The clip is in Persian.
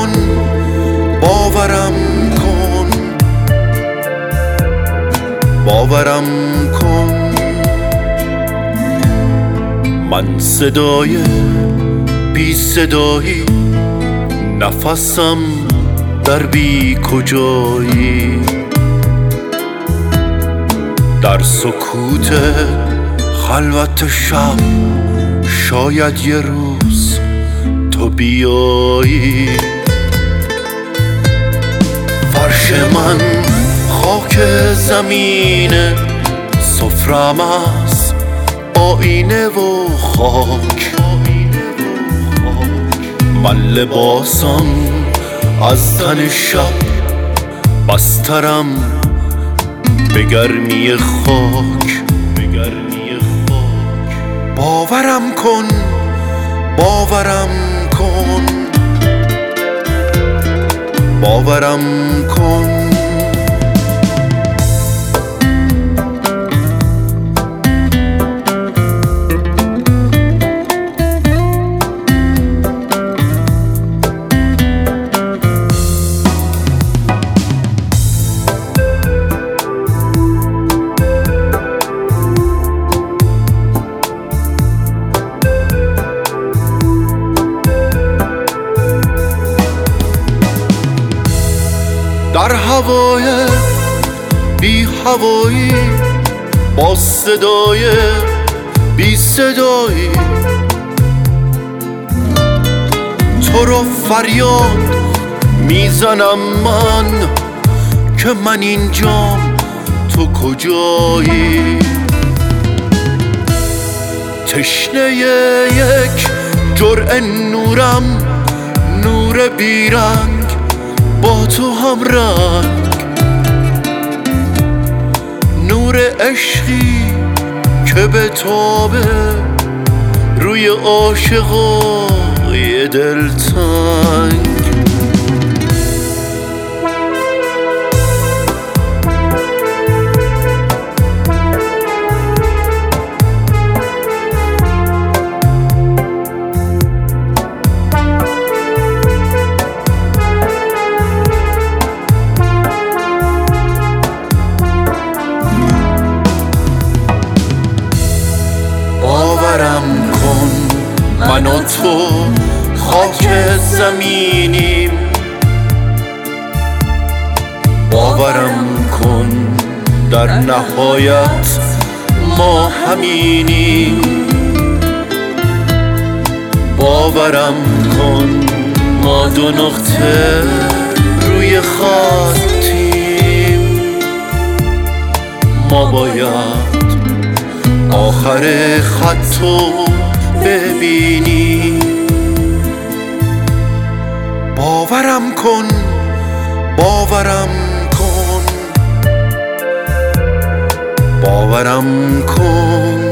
کن، باورم کن، باورم کن. من صدای بی صدایی، نفسم در بی کجایی، در سکوت خلوت شب شاید یه روز تو بیایی. فرش من خاک زمینه، سفرم از آینه و خاک. من لباسم از تن شب، بسترم به گرمی خاک. باورم کن، باورم کن، باورم کن. در هوای بی هوایی، با صدای بی صدایی، تو رو فریاد میزنم من که من اینجام تو کجایی. تشنه یک جرعه نورم، نور بیرنگ با تو هم رنگ، نور عشقی که به تابه روی عاشقای دلتنگ. باورم کن من و تو خاک زمینیم، باورم کن در نهایت ما همینیم. باورم کن ما دو نقطه روی خطیم، ما باید آخر خطو ببینی. باورم کن، باورم کن، باورم کن.